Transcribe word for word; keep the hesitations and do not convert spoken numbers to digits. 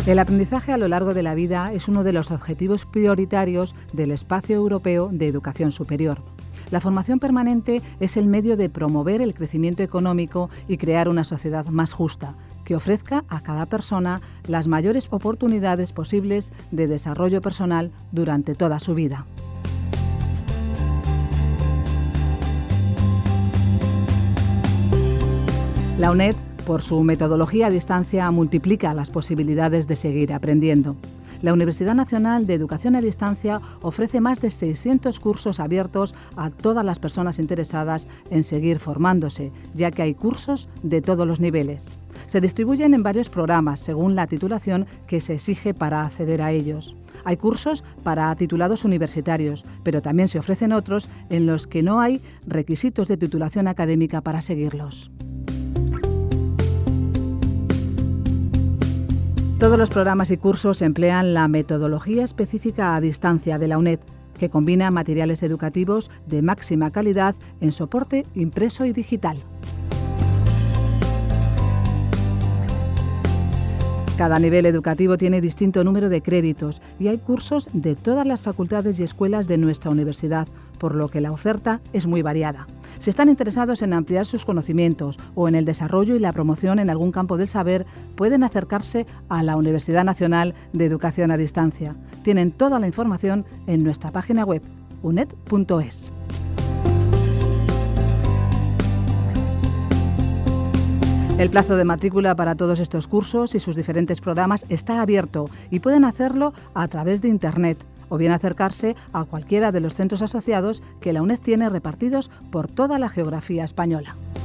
El aprendizaje a lo largo de la vida es uno de los objetivos prioritarios del Espacio Europeo de Educación Superior. La formación permanente es el medio de promover el crecimiento económico y crear una sociedad más justa, que ofrezca a cada persona las mayores oportunidades posibles de desarrollo personal durante toda su vida. La UNED, por su metodología a distancia, multiplica las posibilidades de seguir aprendiendo. La Universidad Nacional de Educación a Distancia ofrece más de seiscientos cursos abiertos a todas las personas interesadas en seguir formándose, ya que hay cursos de todos los niveles. Se distribuyen en varios programas según la titulación que se exige para acceder a ellos. Hay cursos para titulados universitarios, pero también se ofrecen otros en los que no hay requisitos de titulación académica para seguirlos. Todos los programas y cursos emplean la metodología específica a distancia de la UNED, que combina materiales educativos de máxima calidad en soporte impreso y digital. Cada nivel educativo tiene distinto número de créditos y hay cursos de todas las facultades y escuelas de nuestra universidad, por lo que la oferta es muy variada. Si están interesados en ampliar sus conocimientos o en el desarrollo y la promoción en algún campo del saber, pueden acercarse a la Universidad Nacional de Educación a Distancia. Tienen toda la información en nuestra página web, uned punto es. El plazo de matrícula para todos estos cursos y sus diferentes programas está abierto y pueden hacerlo a través de Internet o bien acercarse a cualquiera de los centros asociados que la UNED tiene repartidos por toda la geografía española.